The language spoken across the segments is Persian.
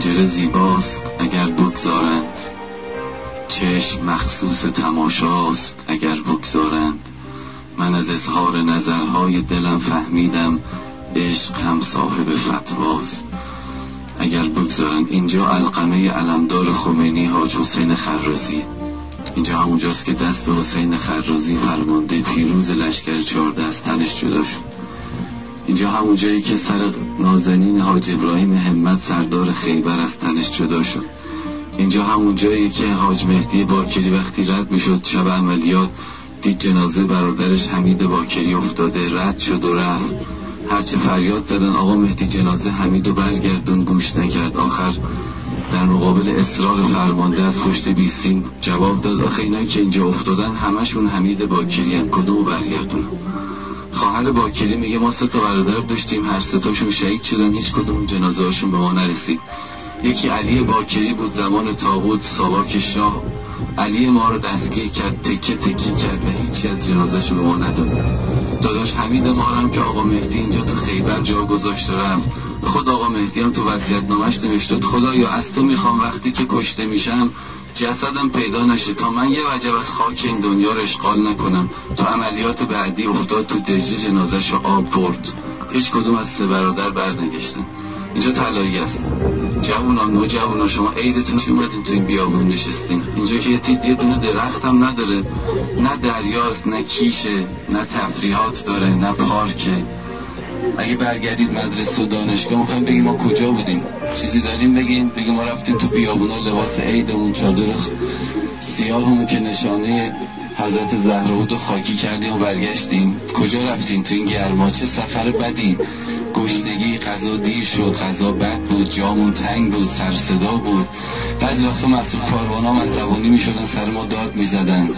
پنجره زیباست اگر بگذارند، چشم مخصوص تماشاست اگر بگذارند. من از اظهار نظرهای دلم فهمیدم عشق هم صاحب فتواست اگر بگذارند. اینجا علقمه علمدار خمینی حاج حسین خرازی، اینجا همونجاست که دست حسین خرازی فرمانده پیروز لشکر 14 از تنش جدا شد. اینجا همون جایی که سر نازنین حاج ابراهیم همت سردار خیبر از تنش جدا شد. اینجا همون جایی که حاج مهدی باکری وقتی رد میشد شب عملیات دید جنازه برادرش حمید باکری افتاده، رد شد و رفت. هرچه فریاد زدن آقا مهدی جنازه حمیدو برگردون، گوش نکرد. آخر در مقابل اصرار فرمانده از پشت بیستیم جواب داد آخه اینایی که اینجا افتادن همشون حمید باکری هن، کدومو برگردونم؟ خواهر باکری میگه ما 3 برادر داشتیم، هر 3 تاشون شهید شدن، هیچ کدوم جنازه هاشون به ما نرسید. یکی علی باکری بود زمان طاغوت ساواک شاه، علی ما رو دستگیر کرد، تکه تکه کرد و هیچی از جنازه‌شو به ما نداد. داداش حمید ما هم که آقا مهدی اینجا تو خیبر جا گذاشت رفت، خود آقا مهدی هم تو وصیت‌نامه‌اش نوشته خدایا از تو میخوام وقتی که کشته میشم جسدم پیدا نشه تا من یه وجب از خاک این دنیا رو اشغال نکنم. تو عملیات بعدی افتاد تو دجله، جنازه‌شو آب برد، هیچ کدوم از 3 برادر برنگشتن. اینجا طلایی است. جوانان نوجوانا شما عیدتون چی اومدین تو این بیابون نشستین؟ اینجا که یه دونه درخت هم نداره، نه دریاست، نه کیشه، نه تفریحات داره، نه پارکه. اگه برگردید مدرسه و دانشگاه میخوایم بگیم ما کجا بودیم؟ چیزی داریم بگیم ما رفتیم تو بیابونا لباس عیدمون چادر سیاهمون که نشانه حضرت زهرا بود و خاکی کردیم و برگشتیم. کجا رفتیم تو این گرما؟ چه سفر بدی، گشنگی، غذا دیر شد، غذا بد بود، جامون تنگ بود، سر صدا بود. بعضی وقتا مسئول کاروانام عصبانی میشدن سر ما داد میزدن.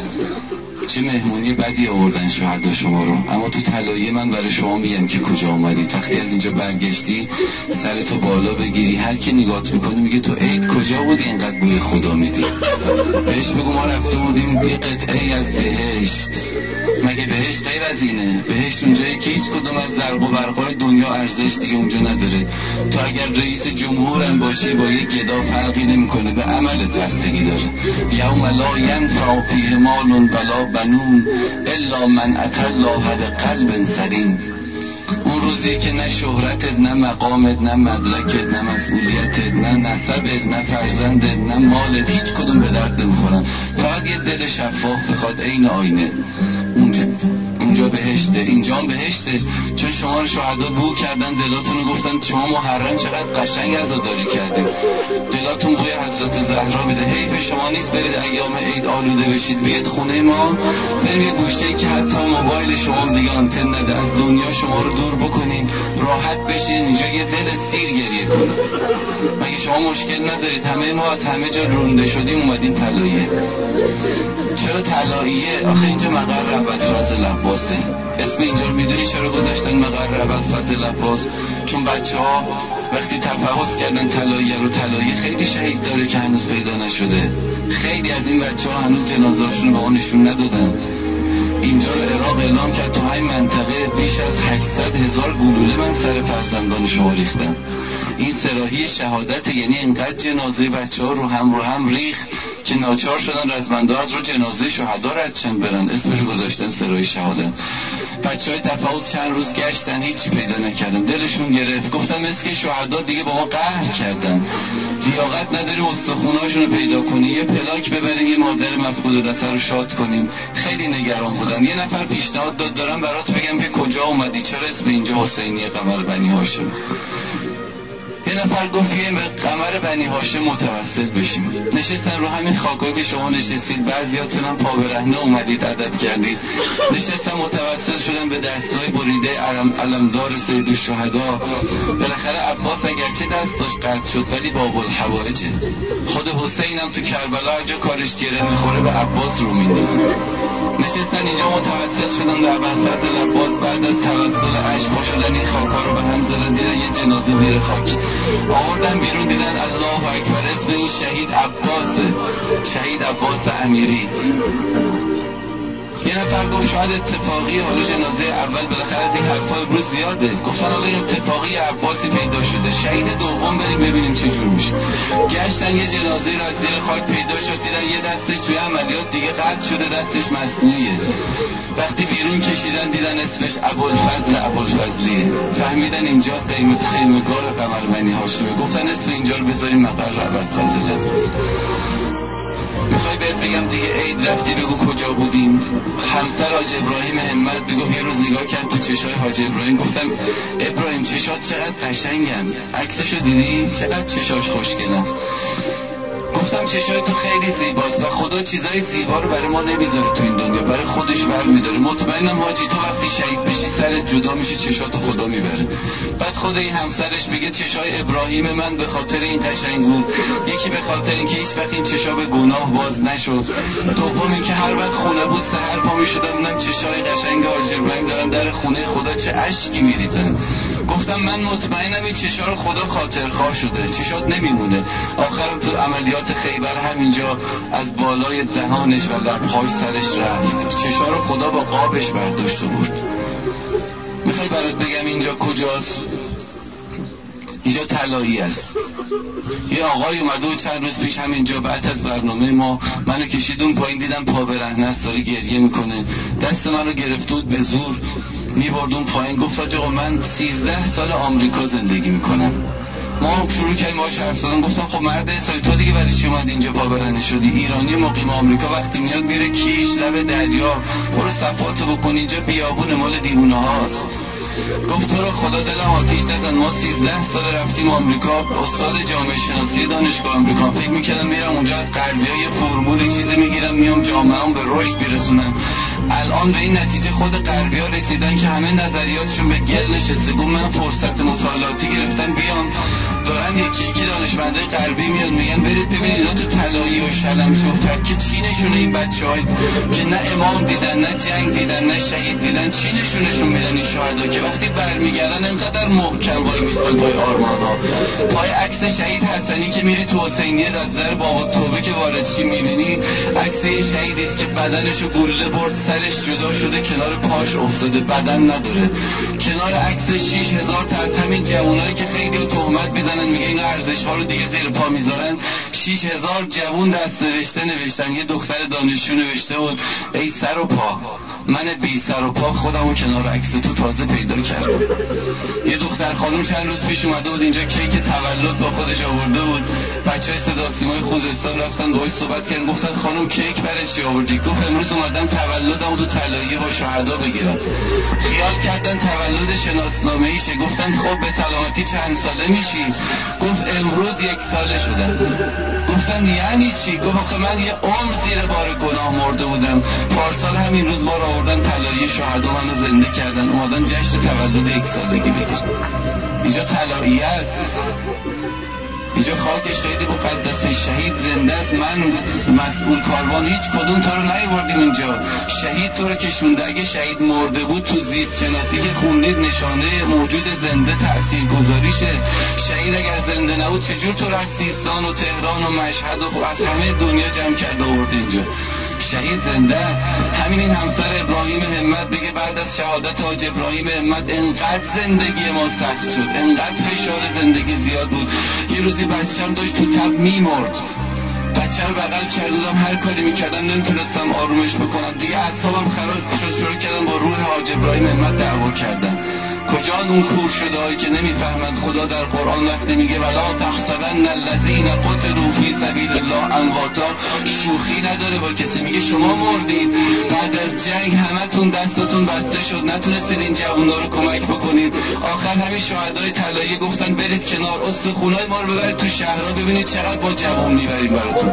چه مهمونی بدی آوردن شهدا شما رو. اما تو طلایه من برای شما میگم که کجا اومدی. وقتی از اینجا برگشتی سرتو بالا بگیری، هر کی نگات میکنه میگه تو عید کجا بودی اینقدر بوی خدا میدی. بهش بگو ما رفته بودیم یه قطعه از بهشت. مگه بهشت غیر از اینه؟ بهشت اونجایی که هیچ کدوم از زرق و برقای دنیا ارزش دیگه اونجا نداره. تو اگر رئیس جمهورم باشی با یه گدا فرقی نمیکنه، به عملت بستگی داره. یوم لا ینفع فیه مال ولا بنون الا من اتى الله بقلب سلیم. اون روزی که نه شهرتت، نه مقامت، نه مدرکت، نه مسئولیتت، نه نسبت، نه فرزندت، نه مالت، هیچ کدوم به درد نمیخورن. فقط یه دل شفاف بخواد عین آینه. اونجا بهشته، اینجا هم بهشته. چون شما رو شهدا بو کردن، دلاتون رو گفتن شما محرم چقدر قشنگ عزاداری کردید، دلاتون بوی حضرت زهرا میده. حیف شما نیست برید ایام عید آلوده بشید بیاد خونه ما، برید یه گوشه‌ای که حتی موبایل شما هم دیگه آنتن نده، از دنیا شما رو دور بکنین، راحت بشین اینجا یه دل سیر گریه کنید. مگه شما مشکل ندارید؟ همه ما از همه جا رونده شدیم اومدیم طلایه. چرا طلاییه؟ آخه اینجا مقر ابوالفضل عباسه. اسم اینجا رو میدونی چرا گذاشتن مقر ابوالفضل عباس؟ چون بچه‌ها وقتی تفحص کردن طلاییه رو، طلاییه خیلی شهید داره که هنوز پیدا نشده. خیلی از این بچه‌ها هنوز جنازه‌هاشون رو به ما نشون ندادن. اینجا رو عراق اعلام کرد تو همین منطقه بیش از 800,000 گلوله من سر فرزندان شما ریختم. این سراحی شهادت، یعنی اینقدر جنازه بچه‌ها رو هم ریخ که ناچار شدن رزمنده از رو جنازه شهدا رد چند برن، اسمش گذاشتن سراحی شهادت. بچه‌های تفاوض چند روز گشتن هیچی پیدا نکردن، دلشون گرفت، گفتن مسکه شهدا دیگه با ما قهر کردن، لیاقت نداریم استخوناشون رو پیدا کنی، یه پلاک ببریم یه مادر مفقود البصر رو شاد کنیم. خیلی نگران بودن. یه نفر پیشنهاد داد دارم برات بگم که کجا اومدی، چرا اسم اینجا حسینیه قمر بنی هاشم. یه نفر گفت بیایم به قمر بنی هاشم متوسل بشیم. نشستن رو همین خاکا که شما نشستید، بعضیاتون هم پا برهنه اومدید ادب کردید، نشستن متوسل شدن به دستای بریده علمدار سید الشهدا. بالاخره عباس اگرچه دستاش قطع شد ولی باب الحوائجه. خود حسین هم تو کربلا هر جا کارش گره میخوره به عباس رو میندازه. نشستن اینجا متوسل شدن به ابوالفضل عباس. بعد از توسل اشک شدن این خاکا رو به هم زدن، دیدن یه جنازه زیر خاک آوردن بیرون، دیدن الله اکبر اسم این شهید عباسه، شهید عباس امیری. یه نفر گفت شاید اتفاقی، حالا جنازه اول بالاخره از این حرفا امروز زیاده. گفتن حالا اتفاقی عباسی پیدا شده، شهید دوم بریم ببینیم چه جور میشه. گشتن یه جنازه را از زیر خاک پیدا شد، دیدن یه دستش توی عملیات دیگه قطع شده، دستش مصنوعیه. وقتی بیرون کشیدن دیدن اسمش ابوالفضلیه. فهمیدن اینجا خیمه‌گاه قمربنی هاشمه. گفتن اسم اینجا رو بذاریم مقر ابوالفضل عباس. میخوای بهت بگم دیگه عید رفتی بگو کجا بودیم؟ همسر حاج ابراهیم همت بگو یه روز نگاه کردم تو چشای حاج ابراهیم، گفتم ابراهیم چشات چقدر قشنگن، عکسشو دیدی؟ چقدر چشاش خوشگلن. گفتم چشای تو خیلی زیباست و خدا چیزای زیبا رو برای ما نمیذاره تو این دنیا، برای خودش برمیداره. مطمئنم حاجی تو وقتی شهید بشی سرت جدا میشه، چشاتو خدا میبره. بعد خود این همسرش میگه چشای ابراهیم من به خاطر این قشنگ بود، یکی به خاطر اینکه هیچ وقت این چشا به گناه باز نشد، دوم اینکه هر وقت خونه بود سحر پا میشدم ببینم چشای قشنگ حاج ابراهیم دارن در خونه خدا چه اشکی میریزن. گفتم من مطمئنم این چشا رو خدا خاطرخواه شده، چشات نمیمونه. آخرم تو عملیات خیبر همینجا از بالای دهانش و لبهاش سرش رفت، چشا رو خدا با قابش برداشت و برد. میخوای برات بگم اینجا کجاست؟ اینجا طلایی است. یه آقای اومده و چند روز پیش همینجا بعد از برنامه ما منو کشید اون پایین، دیدم پا برهنه است داره گریه میکنه، دست منو گرفت بود به زور میبرد اون پایین. گفت آقا من 13 سال آمریکا زندگی میکنم. ما شروع کردیم باهاش حرف زدن. گفتم خب مرد حسابی تو دیگه برای چی اومدی اینجا پا برهنه شدی؟ ایرانی مقیم آمریکا وقتی میاد میره کیش لب دریا، برو صفاتو بکن، اینجا بیابون مال دیوونه هاست. گفت تو رو خدا دلم آتیش نزن، ما 13 سال رفتیم آمریکا، استاد جامعه شناسی دانشگاه آمریکا، فکر میکردم میرم اونجا از غربی‌ها یه فرمول چیزی میگیرم میام جامعه‌ام به رشد برسونم. الان به این نتیجه خود غربی‌ها رسیدن که همه نظریاتشون به گل نشسته. گفت من فرصت مطالعاتی گرفتم بیام، دارن یکی دانشمندای غربی میاد میگن برید ببینید اینا تو طلایی و شلمش و فک چی نشونه این بچه‌ها که نه امام دیدن نه جنگ دیدن نه شهید دیدن، چی نشونشون میدن این شهدا که وقتی برمیگردن انقدر محکم وای میستن پای آرمان‌ها، پای عکس شهید حسنی که میری تو حسینیه از در بابا توبه که وارد چی میبینی عکس شهیدی است که بدنشو گلوله برد، سرش جدا شده کنار پاش افتاده، بدن نداره. کنار عکس 6000 تا از همین جوانایی که خیلی تهمت میزنن میگه این ارزش‌ها رو دیگه زیر پا میذارن، 6000 جوان دست نوشته نوشتن. یه دختر دانشجو نوشته بود ای سر و پا، من بی سر و پا خودمو کنار عکس تو تازه پیدا کردم. یه دختر خانم چند روز پیش اومده بود اینجا کیک تولد با خودش آورده بود، بچهای صدا سیمای خوزستان رفتن باهاش صحبت کردن، گفتن خانم کیک برای چی آوردی؟ گفت امروز اومدم تولدمو تو طلاییه با شهدا بگیرم. خیال کردن تولد شناسنامه‌ایشه، گفتن خب به سلامتی چند ساله میشی؟ گفت امروز 1 ساله شدم. گفتن یعنی چی؟ گفت آخه من یه عمر زیر بار گناه مرده بودم، پارسال همین روز ما رو آوردن طلاییه شهدا منو زنده کردن، اومدن جشن تولد 1 سالگی بگیرن. اینجا طلاییه است، اینجا خاکش خیلی مقدسه، شهید زنده است. من مسئول کاروان هیچ کدوم تو رو نیاوردیم اینجا، شهید تو رو کشونده. اگه شهید مرده بود تو زیست شناسی که خوندید نشانه موجود زنده تاثیرگذاریشه. شهید اگر زنده نبود چجور تو رو از سیستان و تهران و مشهد و از همه دنیا جمع کرده آورد اینجا؟ شهید زنده است. همین این همسر ابراهیم همت بگه بعد از شهادت حاج ابراهیم همت انقدر زندگی ما سخت شد، انقدر فشار زندگی زیاد بود، یه روزی بچه‌م داشت تو تب میمرد، بچه رو بغل کردم، هر کاری میکردم نمیتونستم آرومش بکنم، دیگه اعصابم خراب شد، شروع کردم با روح حاج ابراهیم همت دعوا کردن. کجا اون کور شده هایی که نمیفهمند خدا در قرآن وقتی میگه ولا تحسبن الذین قتلوا فی سبیل الله امواتا، شوخی نداره با کسی، میگه شما مردید بعد از جنگ همتون دستتون بسته شد نتونستید این جوونا رو کمک بکنید، آخر همین شهدای طلاییه گفتن برید کنار استخونای ما رو ببرید تو شهرها ببینید چقدر با جوون میبریم براتون.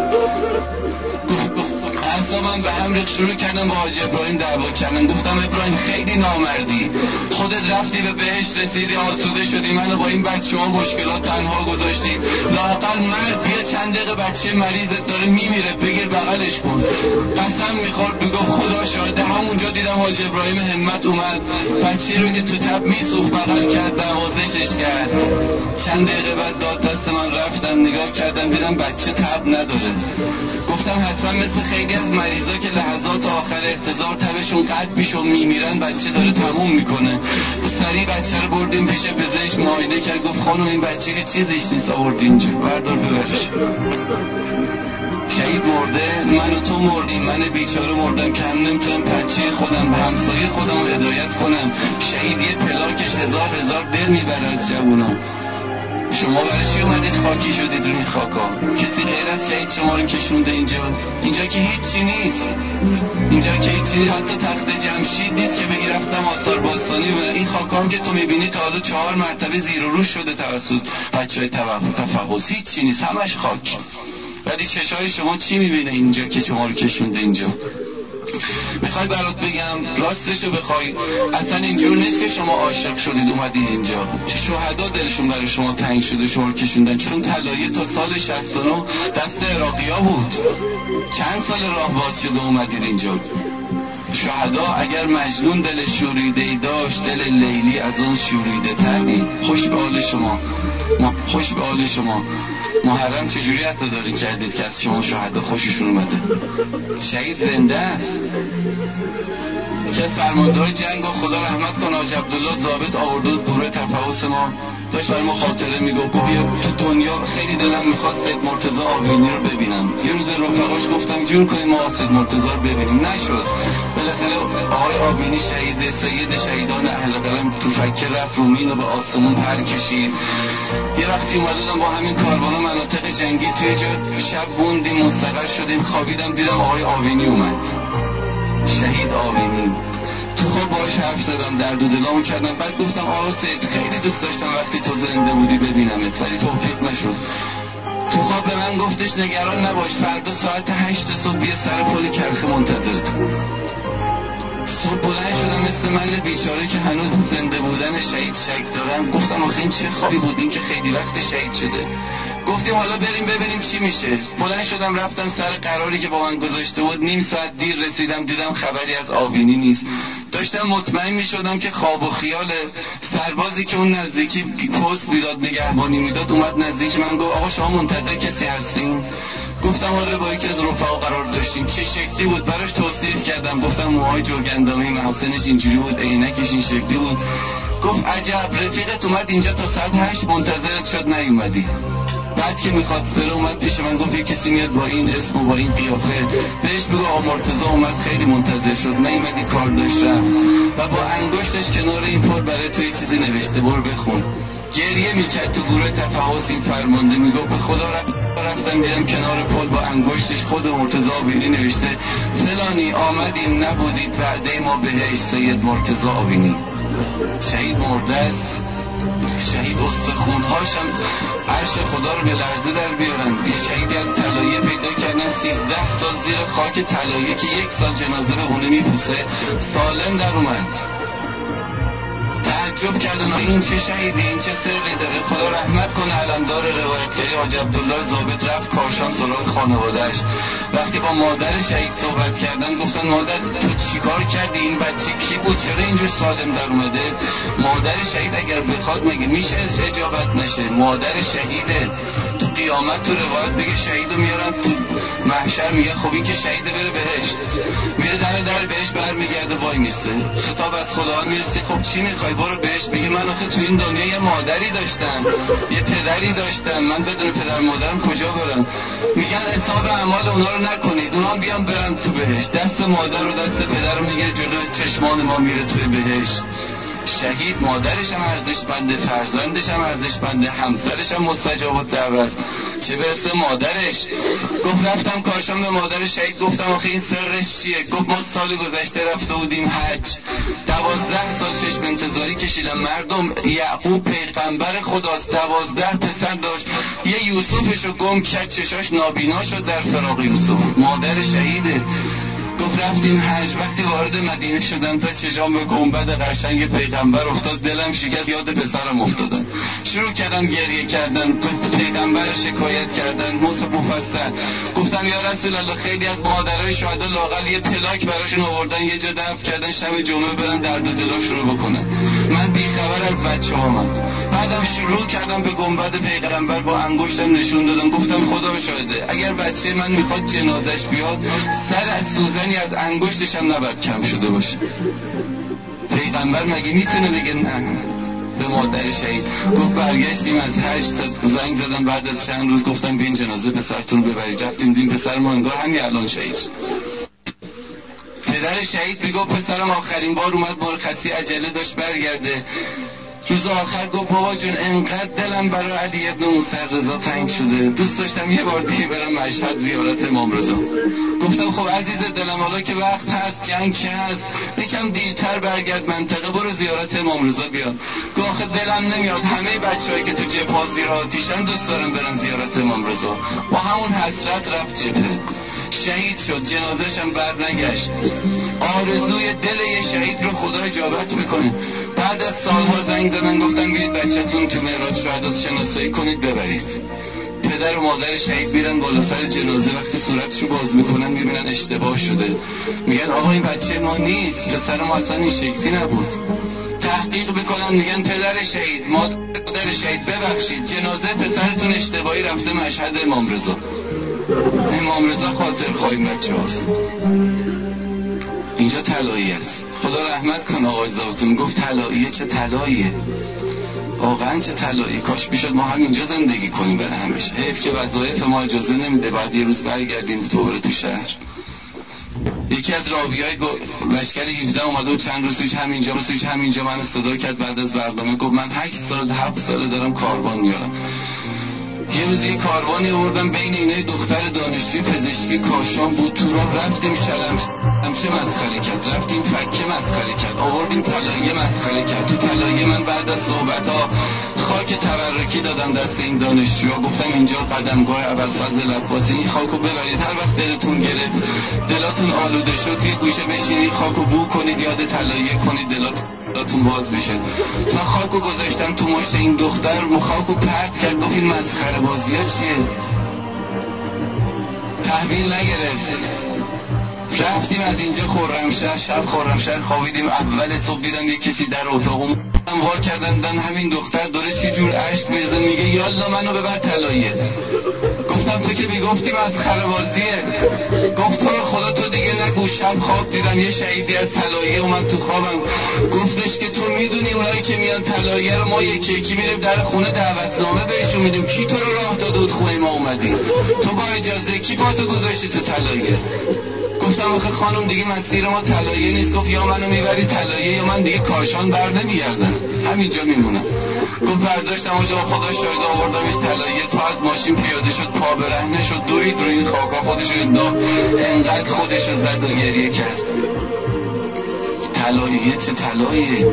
اعصابم به هم ریخت، شروع کردم با حاج ابراهیم دعوا کردن. گفتم ابراهیم خیلی نامردی، خودت رفتی به بهشت رسیدی آسوده شدی، منو با این بچه‌ها مشکلات تنها گذاشتی، لااقل مرد بیا چند دقیقه بچه مریضت داره میمیره بگیر بغلش کن. قسم میخورد میگفت خدا شاهده، همونجا دیدم حاج ابراهیم همت اومد بچه رو که تو تب میسوخت بغل کرد، نوازشش کرد. چند دقیقه بعد داد دست من رفتم نگاه کردم دیدم بچه تب نداره. گفتم حتما مثل خیلی از مریضا که لحظات آخر احتضار تبشون قطع میشه و میمیرن بچه داره تموم میکنه. سریع بچه رو بردیم پیش پزشک معاینه کرد، گفت خانم این بچه که چیزیش نیست، آورد اینجا، بردار ببرش. شهید مرده، من و تو مردیم، من بیچاره مردم که هم نمیتونم بچه خودم به همسایه خودم رو هدایت کنم. شهید یه پلاکش هزار دل میبره از جوونا. شما برای چی اومدید خاکی شدید روی خاکا؟ کسی غیر از شهید شما رو کشونده اینجا که هیچی نیست. اینجا که هیچی نیست، حتی تخت جمشید نیست که بگی رفتم آثار باستانی و این خاکام که تو میبینی تا حالا 4 مرتبه زیر و روش شده توسط بچهای تفحص. هیچی نیست، همش خاک. ولی چشای شما چی میبینه اینجا که شما رو کشونده اینجا؟ میخوای برات بگم راستشو بخوای اصلا اینجور نیست که شما عاشق شدید اومدید اینجا. شهدا دلشون برای شما تنگ شده شما رو کشوندن، چون طلایه تا سال 69 دست عراقیا بود. چند سال راه باز شده اومدید اینجا. شهدا اگر مجنون دل شوریده‌ای داشت، دل لیلی از اون شوریده تری. خوش به حال شما، خوش به حال شما. محرم چجوری عزاداری کردید که از شما شهدا خوششون اومده؟ شهید زنده است. که از فرماندهای جنگ و خدا رحمت کنه حاج عبدالله ضابط آورده بود گروه تفحص ما، داشت برای ما خاطره میگفت بیا تو دنیا خیلی دلم میخواد سید مرتضی آوینی رو ببینم. یه روز به رفقاش گفتم جور کنیم ما سید مرتضی رو ببینیم، نشد. بالاخره آقای آوینی شهید، سید شهیدان اهل قلم، تفکر رفت رومین رو به آسمون پر کشید. یه وقتی اومدم با همین کاروانا مناطق جنگی توی جا شب موندیم، مستقر شدیم، خوابیدم دیدم آقای آوینی اومد. شهید آوینی. تو خواب باهاش حرف زدم، درد و دلامو کردم. بعد گفتم آقا سید خیلی دوست داشتم وقتی تو زنده بودی ببینمت، ولی توفیق نشد. تو خواب به من گفتش نگران نباش، فردا ساعت 8 صبح بیا سر پل کرخه منتظرت. صبح بلند شدم مثل من بیچاره که هنوز زنده بودن شهید شک دارم. گفتم آخه این چه خوابی بود، این که خیلی وقت شهید شده. گفتیم حالا بریم ببینیم چی میشه. بلند شدم رفتم سر قراری که با من گذاشته بود. نیم ساعت دیر رسیدم، دیدم خبری از آوینی نیست. داشتم مطمئن میشدم که خواب و خیال. سربازی که اون نزدیکی پست میداد نگهبانی میداد اومد نزدیک من، گفت آقا شما منتظر کسی هستین؟ گفتم آره با یکی از رفقا قرار داشتیم. چه شکلی بود براش توصیف کردم، گفتم موهای جوگندمی، محاسنش اینجوری بود، عینکش این شکلی بود. گفت عجب رفیقت اومد اینجا تا ساعت 8 منتظرت شد نیومدی. بعد که میخواست بره اومد پیش من گفت یه کسی میاد با این اسم و با این قیافه، بهش بگو آقا مرتضی اومد خیلی منتظر شد نیومدی، کار داشت رفت. و با انگشتش کنار این پل برای تو یه چیزی نوشته، برو بخون. گریه میکرد تو گروه تفحص. این فرمانده میگفت به خدا رفتم دیدم کنار پل با انگشتش خود مرتضی آوینی نوشته فلانی آمدیم نبودید وعده ما بهش، سید مرتضی آوینی. شهید مرده است. شهید استخونهاشم عرش خدا رو به لرزه در بیارن. یه شهیدی از طلایه پیدا کردن 13 سال زیر خاک طلایه که 1 سال جنازه به خونه میپوسه، سالم در اومد. تعجب کردن این چه شهیدی، این چه سری داره. خدا رحمت کنه علمدار روایتگری حاج عبدالله ضابط رفت کاشان سراغ خانواده‌اش. وقتی با مادر شهید صحبت کردن گفتن مادر تو چیکار کردی، این بچه کی بود، چرا اینجور سالم در اومده؟ مادر شهید اگر بخواد مگه میشه اجابت نشه؟ مادر شهیده. تو قیامت تو روایت بگه شهیدو میارن تو محشر، میگه خب این که شهیده بره بهشت، میره در بهشت برمیگرده وای میسته. خطاب از خدا میرسی خب چی میخوای برو بهشت. میگه من آخه تو این دنیا یه مادری داشتم، یه پدری داشتم، من بدون پدر مادرم کجا برم؟ میگن حساب اعمال اونا رو نکنید، اونا بیان برن تو بهشت. دست مادر و دست پدر رو میگه جلو چشمان ما میره توی بهشت. شهید مادرش هم ارزشمنده، فرزندش هم ارزشمنده، همسرش هم مستجاب الدعوه، چه برسه مادرش. گفت رفتم کاشان به مادر شهید گفتم آخه این سرش چیه؟ گفت ما سال گذشته رفته بودیم حج، 12 سال چشم انتظاری کشیدم. مردم یعقوب پیغمبر خداست، 12 پسر داشت، یه یوسفشو گم کرد، چشاش نابینا شد در فراق یوسف. مادر شهیده. گفت گفت رفتیم حج. وقتی وارد مدینه شدم تا چشام به گنبد قشنگ پیغمبر افتاد، دلم شکست، یاد پسرم افتادم. شروع کردم گریه کردن، پیغمبر شکایت کردن مفصل. گفتم یا رسول الله خیلی از مادرای شهدا لااقل یه پلاک براشون آوردن، یه جا دفن کردن، شب جمعه برن درد و دلاش رو بکنن. من بیخبر از بچه‌هامم. بعدم شروع کردم به گنبد پیغمبر با انگشتم نشون دادم. گفتم خدا شاهده اگر بچه من میخواد جنازش بیاد، سر از سوزنی از انگشتش هم نباید کم شده باشه. پیغمبر مگه میتونه بگه نه به مادر شهید؟ گفت برگشتیم از حج، زنگ زدم بعد از چند روز، گفتم بیاین جنازه پسرتون رو ببرید. رفتیم دیدیم پسر ما انگار همین الان شهید. پدر شهید میگفت پسرم آخرین بار اومد مرخصی، عجله داشت برگرده. روز آخر گفت بابا جون انقدر دلم برای علی ابن موسی رضا تنگ شده، دوست داشتم یه بار دیگه برم مشهد زیارت امام رضا. گفتم خب عزیز دلم حالا که وقت هست، جنگ که هست، یکم دیرتر برگرد منطقه، برو زیارت امام رضا بیا. گفت آخه دلم نمیاد، همه بچه‌هایی که تو جبهه زیر آتیشن دوست دارم برن زیارت امام رضا. با همون حسرت رفت جبهه، شهید شد، جنازش هم بر نگشت. آرزوی دل یه شهید رو خدا اجابت میکنه. بعد از سالها زنگ زدن گفتن بیاید بچه‌تون تو معراج شهدا شناسایی کنید ببرید. پدر و مادر شهید میرن بالا سر جنازه، وقتی صورتشو باز میکنن میبینن اشتباه شده. میگن آقا این بچه ما نیست، پسر ما اصلا این شکلی نبود. تحقیق بکنن میگن پدر شهید، مادر شهید ببخشید، جنازه پسرتون اشتباهی رفته مشهد امام رضا. امام رضا خاطر خواهی بچه هاست. اینجا طلایی است. خدا رحمت کنه آقای زاوتون، گفت طلاییه. چه طلاییه واقعا، چه طلایی. کاش بیشد ما همینجا زندگی کنیم برای همیشه. حیف که وظایف ما اجازه نمیده بعد یه روز برگردیم دوباره تو شهر. یکی از راویای لشکر 17 اومده و چند روز همینجا من صدا کرد بعد از برنامه. گفت من 7 سال دارم کاروان میارم. یه روز یه کاروانی آوردم بین اینه دختر دانشجوی پزشکی کاشان بود، تو راه رفتیم شمشه مسخره کرد، رفتیم فکه مسخره کرد، آوردیم طلایه مسخره کرد. تو طلایه من بعد از صحبت‌ها خاک تبرکی دادم دست این دانشجوها. گفتم اینجا قدمگاه ابوالفضل عباسی، این خاکو ببرید، هر وقت دلتون گرفت، دلاتون آلوده شد، توی گوشه بشینید خاکو بو کنید، یاد طلایه کنید، دلاتون باز بشه. تا خاکو گذاشتم تو مشت این دختر، خاکو پرت کرد، گفت این مسخره بازی ها چیه؟ تحویل نگرفت. رفتیم از اینجا خرمشهر، شب خرمشهر خوابیدیم. اول صبح دیدم یه کسی در اتاقم وا کردن، دیدم همین دختر داره چه جور اشک میریزه، میگه یالا منو ببر طلایه. گفتم تو که میگفتی مسخره بازیه. گفت تو رو خدا تو دیگه نگو. شب خواب دیدم یه شهیدی از طلایه اومد تو خوابم، گفتش که تو میدونی اونایی که میان طلایه رو ما یکی میریم در خونه دعوتنامه بهشون میدیم، کی تو رو راه داده بود خونه ما اومدی؟ تو با اجازه کی پاتو گذاشتی تو طلایه؟ گفتم آخه خانم دیگه مسیر ما طلایه نیست. گفت یا منو میبری طلایه یا من دیگه کاشان بر نمیگردم، همینجا میمونم. گفت برداشتم اونجا خدا شاهد آوردمش طلایه. تا از ماشین پیاده شد، پا برهنه شد، دوید رو این خاکا، خودشو انداخت، انقدر خودشو زد و گریه کرد. طلایه چه طلاییه،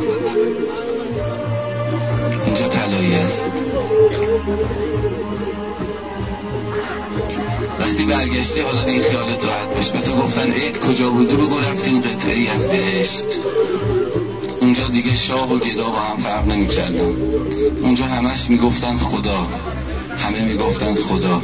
اینجا طلایه است. وقتی برگشتی حالا دیگه خیالت راحت باش. به تو گفتن عید کجا بوده، بگو رفتیم قطعه‌ای از بهشت. اونجا دیگه شاه و گدا با هم فرق نمی کردن. اونجا همش میگفتن خدا، همه میگفتن خدا.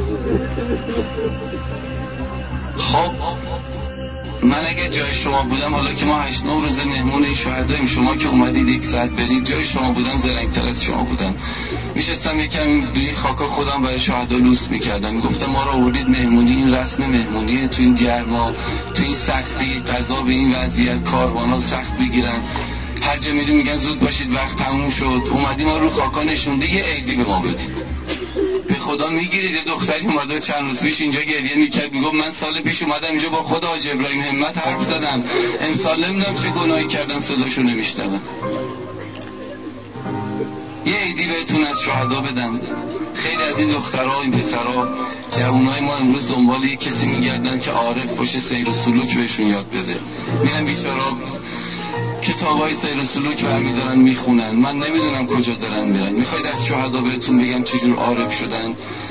خب من اگه جای شما بودم، حالا که ما 8-9 روز مهمون این شهداییم، شما که اومدید 1 ساعت برید، جای شما بودم زرنگ‌تر از شما بودم. میشستم یکم دوی خاکا خودم برای شهدا لوس میکردم، میگفتم ما را آوردید مهمونی، این رسم مهمونیه، تو این گرما، تو این سختی، قضا به این وضعیت، کاروانا سخت بگیرن، هر جا میریم میگن زود باشید وقت تموم شد. اومدیم ما رو خاکا نشونده یه عیدی به ما بدید. به خدا میگیرید. یه دختری اومده چند روز پیش اینجا گریه میکرد، میگفت من سال پیش اومدم اینجا با خود حاج ابراهیم همت حرف زدم، امسال نمیدونم چه گناهی کردم صداشو نمیشنوم. یه عیدی بهتون از شهدا بدم. خیلی از این دخترها، این پسرها، جوانای ما امروز دنبال یه کسی میگردن که عارف باشه، سیر و سلوک بهشون یاد بده. میرن بیچارا کتابای سیر و سلوک برمیدارن میخونن، من نمیدونم کجا دارن میرن. میخواید از شهدا بهتون بگم چجور عارف شدن؟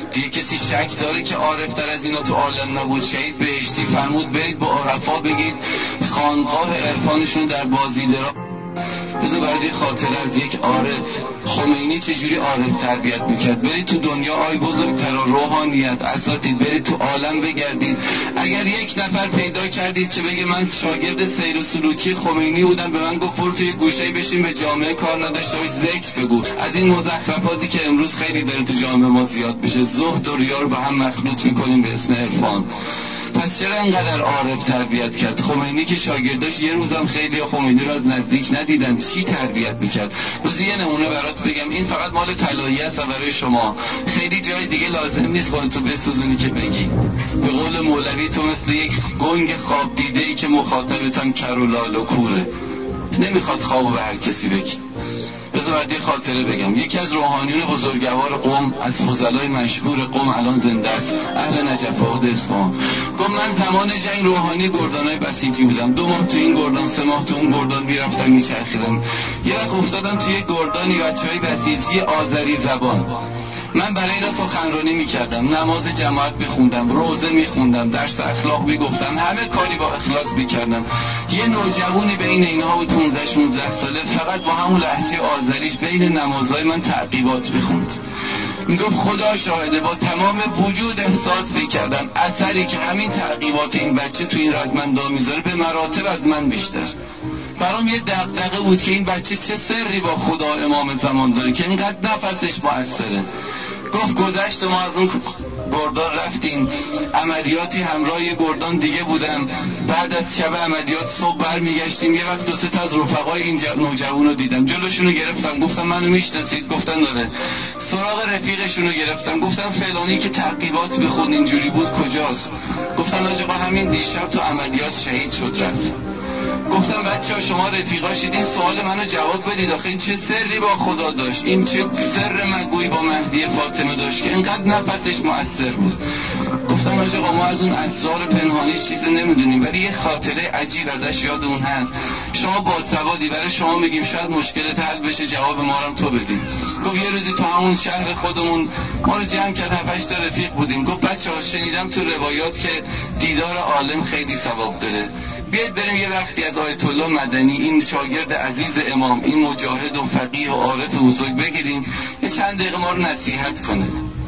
عادیه. کسی شک داره که عارفتر از اینا تو عالم نبود؟ شهید بهشتی فرمود برید با عرفا بگید خانقاه عرفانشون در بازیدرا. بذار برای یه خاطره از یک عارف، خمینی چجوری عارف تربیت میکرد. برید تو دنیا آی بزرگتر روحانیت اساتید، برید تو عالم بگردید. اگر یک نفر پیدا کردید که بگه من شاگرد سیر و سلوکی خمینی بودم، به من گفت برو توی گوشه بشین به جامعه کار نداشته باش ذکر بگو، از این مزخرفاتی که امروز خیلی داره تو جامعه ما زیاد بشه، زهد و ریا رو به هم مخلوط میکنیم به اسم عرفان. پس چرا اینقدر عارف تربیت کرد؟ خمینی که شاگرداش یه روزم خیلی خمینی رو از نزدیک ندیدن، چی تربیت میکرد؟ بذار یه نمونه برات بگم، این فقط مال طلایی است برای شما، خیلی جای دیگه لازم نیست خودتو بسوزونی که بگی. به قول مولوی تو مثل یک گنگ خواب دیده ای که مخاطبتم کر و لال و کوره، نمیخواد خوابو به هر کسی بگی. بذار بعد یه خاطره بگم. یکی از روحانیون بزرگوار قم، از فضلای مشهور قم الان زنده است، اهل نجف آباد اصفهان، گفت من زمان جنگ روحانی گردانای بسیجی بودم، 2 ماه تو این گردان 3 ماه تو اون گردان میرفتم میچرخیدم. یه وقت افتادم توی گردانی بچهای بسیجی آذری زبان، من برای اینا سخنرانی میکردم، نماز جماعت میخوندم، روزه میخوندم، درس اخلاق میگفتم، همه کاری با اخلاص میکردم. یه نوجوانی بین اینها بود 15-16 ساله، فقط با همون لهجه آذریش بین نمازهای من تعقیبات میخوند. میگفت خدا شاهده با تمام وجود احساس میکردم اثری که همین تعقیبات این بچه تو این رزمندان میذاره به مراتب از من بیشتر. برام یه دغدغه بود که این بچه چه سری با خدا امام زمان داره که اینقدر نفسش مؤثره. گفت گذشت ما از اون گردان رفتیم، عملیاتی همراه یه گردان دیگه بودم، بعد از شب عملیات صبح برمیگشتیم، یه وقت 2-3 تا از رفقای این نوجوان رو دیدم، جلوشونو گرفتم، گفتم منو میشناسید؟ گفتن داره. سراغ رفیقشونو گرفتم، گفتم فلانی که تعقیبات بخون اینجوری بود کجاست؟ گفتن آقا همین دیشب تو عملیات شهید شد رفت. گفتم بچه‌ها شما رفیقاشید، این سوال منو جواب بدید، آخه این چه سری با خدا داشت، این چه سر مگویی با مهدی فاطمه داشت که اینقدر نفسش مؤثر بود. گفتم آقا ما از اون اسرار پنهانیش چیزی نمیدونیم، ولی یه خاطره عجیب ازش یادمون هست. شما باسوادی، برای شما میگیم شاید مشکلت حل بشه، جواب ما رو تو بدید. گفت یه روزی تو همون شهر خودمون ما رو جمع کرد، 7-8 تا رفیق بودیم، گفت بچه‌ها شنیدم تو روایات که دیدار عالم خیلی ثواب داره، بیاید بریم یه وقتی از آیت الله مدنی، این شاگرد عزیز امام، این مجاهد و فقیه و عارف بزرگ بگیریم یه چند دقیقه ما رو نصیحت کنه.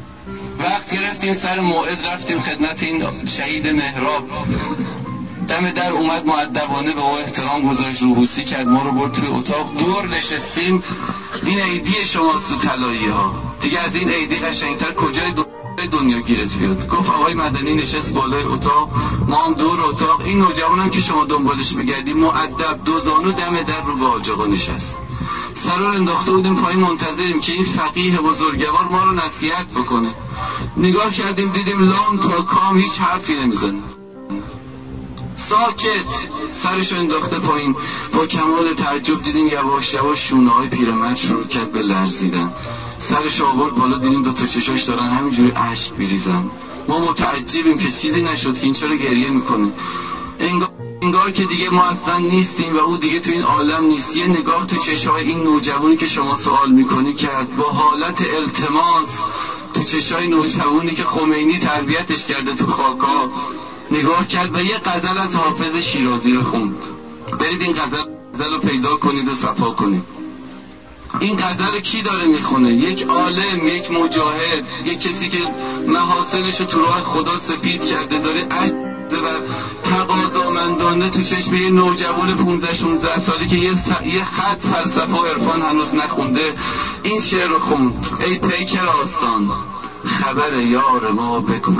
وقت گرفتیم سر موعد رفتیم خدمت این شهید محراب، دم در اومد مؤدبانه به ما احترام گذاشت، روبوسی کرد، ما رو برد توی اتاق، دور نشستیم. این عیدی شماست تو طلایی ها، دیگه از این عیدی قشنگتر کجای دنیا گیرت بیاد. گفت آقای مدنی نشست بالای اتاق، ما هم دور اتاق، این نوجوانم که شما دنبالش میگردیم مؤدب 2 زانو دم در رو به حاج آقا نشست. سر رو انداخته بودیم پایین منتظریم که این فقیه بزرگوار ما رو نصیحت بکنه. نگاه کردیم دیدیم لام تا کام هیچ حرفی نمیزنه، ساکت، سرشو انداخته پایین. با کمال تعجب دیدیم یواش یواش شونه‌های پیرمرد شروع کرد به لرزیدن، سرش آورد بالا، دیدیم 2 تا چشاش دارن همینجوری اشک میریزن. ما متعجبیم که چیزی نشد که این چرا گریه میکنه. انگار که دیگه ما اصلا نیستیم و او دیگه تو این عالم نیست. یه نگاه تو چشای این نوجوانی که شما سوال میکنی کرد، با حالت التماس تو چشای نوجوانی که خمینی تربیتش کرده تو خاکا نگاه کرد و یه غزل از حافظ شیرازی رو خوند. برید این غزل رو پیدا کنید و صفا کنید. این غزل کی داره میخونه؟ یک عالم، یک مجاهد، یک کسی که محاسنش رو تو راه خدا سپید کرده، داره عجز و تقاضامندانه تو چشم یه نوجوان 15-16 سالی که یه خط فلسفه و عرفان هنوز نخونده این شعر رو خوند. ای پیکر آستان خبر یار ما بگو،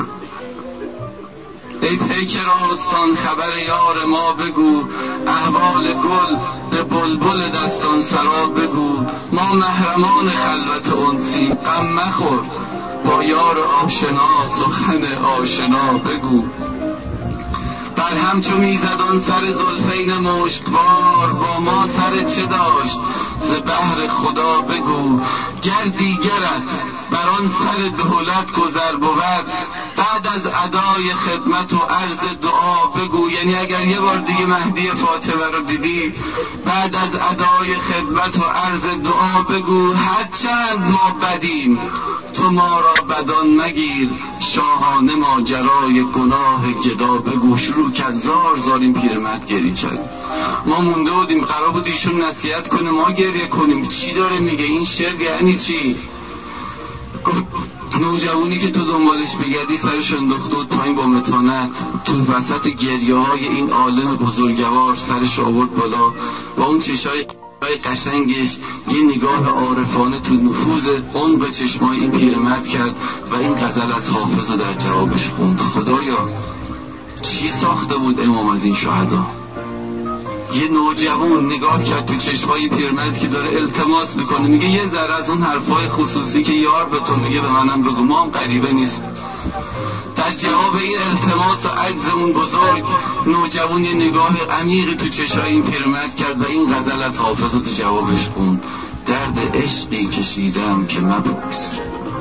ای پیکر آستان خبر یار ما بگو، احوال گل به بلبل دستان سرا بگو، ما محرمان خلوت انسی غم مخور، با یار آشنا سخن آشنا بگو. بر همچو میزدان سر زلفین مشکبار، با ما سر چه داشت ز بحر خدا بگو. گر دیگرت بر آن سر دولت گذر بود، بعد از ادای خدمت و عرض دعا بگو. یعنی اگر یه بار دیگه مهدی فاطمه رو دیدی، بعد از ادای خدمت و عرض دعا بگو هرچند ما بدیم تو ما را بدان مگیر، شاهانه ماجرای گناه گدا بگو. شروع کرد زار زار این پیرمرد گریه کرد. ما مونده بودیم قرار بود ایشون نصیحت کنه، ما گریه کنیم. چی داره میگه این شعر؟ یعنی چی؟ گفت نوجوانی که تو دنبالش بگردی سرش انداخته بود پایین با متانت، تو وسط گریه های این عالم بزرگوار سرش آورد بالا، با اون چشای قشنگش یه نگاه عارفانه تو نفوذ اون به چشمای این پیرمرد کرد و این غزل از حافظ رو در جوابش خوند. خدایا چی ساخته بود امام از این شهدا؟ یه نوجوان نگاه کرد تو چشمای پیرمرد که داره التماس میکنه، میگه یه ذره از اون حرفای خصوصی که یار به تو میگه به منم بگو، ما هم غریبه نیست. در جواب این التماس و عجز اون بزرگ، نوجوان یه نگاه عمیقی تو چشای این پیرمرد کرد و این غزل از حافظ تو جوابش خوند. درد عشقی کشیدم که مپرس،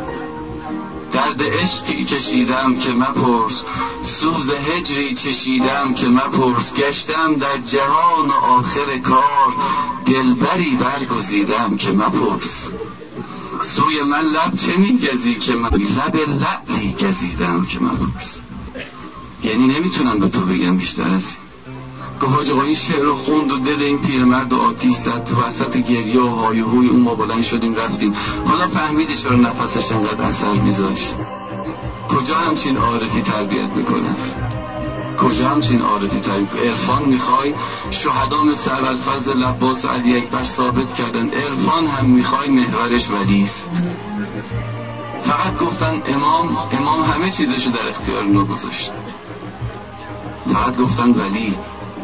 درد عشقی کشیدم که مپرس، سوز هجری چشیدم که مپرس، گشتم در جهان و آخر کار، دلبری برگزیدم که مپرس. سوی من لب چه میگزی که من لب لعلی گزیدم که مپرس. یعنی نمیتونم به تو بگم بیشتر از این. گفت حاج آقا این شعر رو خوند و دل این پیرمرد و آتیش زد. تو وسط گریه و های هوی اون ما بلند شدیم رفتیم. حالا فهمیدی چرا نفسش انقدر اثر میذاشت؟ کجا همچین عارفی تربیت میکنه؟ کجا همچین عارفی تربیت؟ عرفان میخوای؟ شهدا مثل ابوالفضل عباس علی اکبر ثابت کردن عرفان هم میخوای محورش ولیست. فقط گفتن امام همه چیزشو در اختیار ما گذاشت، فقط گفتن ولی.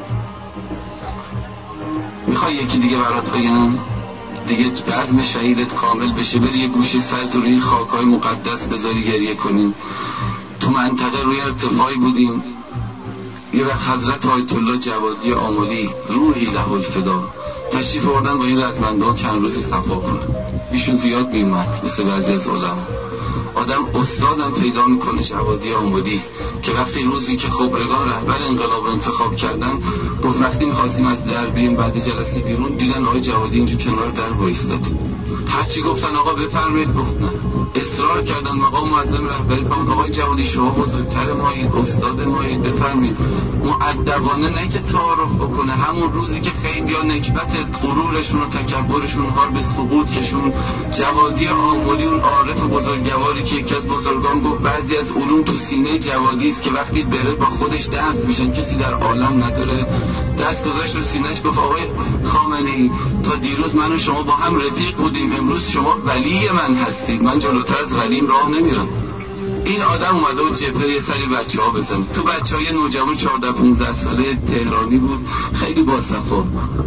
میخوای یکی دیگه برات بگم؟ دیگه بزم شهیدت کامل بشه، بری یه گوشه سرت روی خاکای مقدس بذاری گریه کنیم. تو منطقه روی ارتفاعی بودیم، یه وقت حضرت آیت الله جوادی آملی روحی له الفدا تشریف آوردن با این رزمندان چند روزی صفا کنه. ایشون زیاد میومد مثل بعضی از علما. آدم استادم پیدا میکنه جوادی آملی که وقتی روزی که خبرگان رهبر انقلاب رو انتخاب کردن، گفت وقتی میخواستیم از در بریم بعد جلسه بیرون، دیدن آقای جوادی اینجا کنار در وایستاد. هرچی گفتن آقا بفرمایید گفت نه. اصرار کردن مقام معظم رهبری فرمود آقای جوادی شما بزرگتر مایید، استاد مایید، بفرمایید. مؤدبانه نه که تعارف بکنه، همون روزی که خیلی‌ها نکبت غرورشون و تکبرشون ها به سقوط کشون، جوادی آملی اون عارف بزرگواری که یکی از بزرگان گفت بعضی از علوم تو سینه جوادی است که وقتی بره با خودش دفن میشن، کسی در عالم نداره. دست گذاشت رو سینه‌اش گفت آقای خامنه‌ای تا دیروز من و شما با هم رفیق بودیم، امروز شما ولی من هستید، من جلوتر از ولیم راه نمیرم. این آدم اومده بود جبهه یه سری بچه‌ها بزنه. تو بچه‌های نوجوان 14-15 ساله تهرانی بود، خیلی باصفا.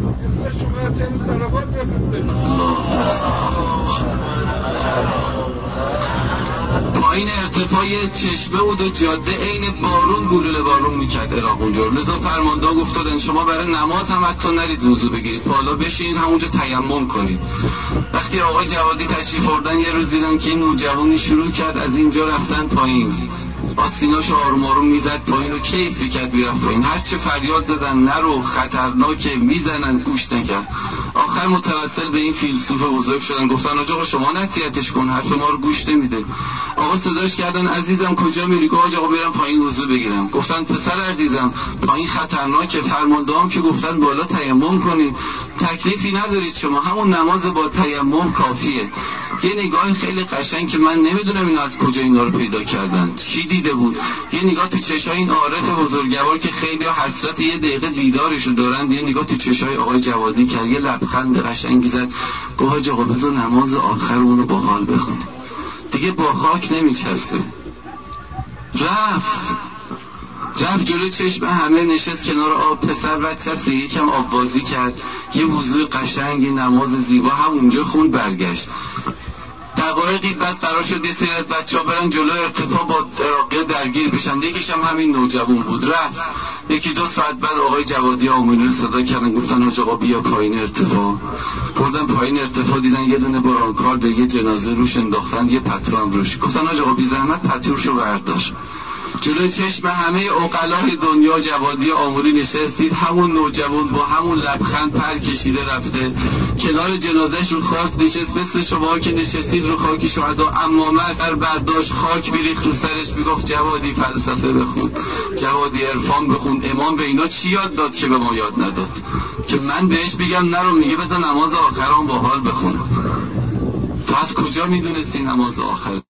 پایین ارتفاع چشمه بود و جاده عین بارون گلوله بارون میکرد عراق اونجا. لذا فرمانده گفتادن شما برای نماز هم حتی نرید وضو بگیرید، بالا بشینید همونجا تیمم کنید. وقتی آقای جوادی تشریف آوردن یه روز دیدن که این نوجوانی شروع کرد از اینجا رفتن پایین، آستیناشو آروم آروم میزد پایین و کیف میکرد میرفت پایین. هرچه فریاد زدن نرو خطرناکه میزنن گوش نکرد. آخر متوسل به این فیلسوف بزرگ شدن، گفتن آقا شما نصیحتش کن، حرف ما رو گوش نمیده. آقا صداش کردن عزیزم کجا میری؟ گفت آقا برم پایین وضو بگیرم. گفتن پسر عزیزم پایین خطرناکه، فرماندهام که گفتن بالا تیمم کنید، تکلیفی ندارید شما، همون نماز با تیمم کافیه. یه نگاه خیلی قشنگ که من نمیدونم اینا از کجا اینا رو پیدا کردن، چی دیده بود. یه نگاه تو چشای این عارف بزرگوار که خیلی حسرت یه دقیقه دیدارشو دارن، یه نگاه تو چشای آقای جوادی کرد، یه لبخند قشنگی زد، گفت آقا بذار نماز آخرمون رو با حال بخونیم، دیگه با خاک نمیچسبه. رفت جلوی چشم همه، نشست کنار آب، پسر بچه‌سه یکم آب بازی کرد، یه وضوء قشنگی، نماز زیبا همونجا خوند، برگشت. دقایقی بعد قرار شد یه سری از بچه‌ها برن جلو ارتفاع با عراقی درگیر بشن، یکیش هم همین نوجوان بود. رفت 1-2 ساعت بعد آقای جوادی آملی رو صدا کردن، گفتن حاج آقا بیا پایین ارتفاع. بردن پایین ارتفاع، دیدن یه دونه برانکار به یه جنازه روش انداختن، یه پتو هم روش. گفتن حاج آقا بی زحمت پتوشو بردار. جلوی چشم همه عقلای دنیا جوادی آموری نشستید، همون نوجوان با همون لبخند پر کشیده رفته، کنار جنازش رو خاک نشست، مثل شما که نشستید رو خاک شهدا، عمامه اثر برداشت، خاک میریخت رو سرش، میگفت جوادی فلسفه بخون، جوادی عرفان بخون. امام به اینا چی یاد داد که به ما یاد نداد؟ که من بهش بگم نرو، میگه بذار نماز آخرام با حال بخون. تو از کجا میدونستی نماز آخر؟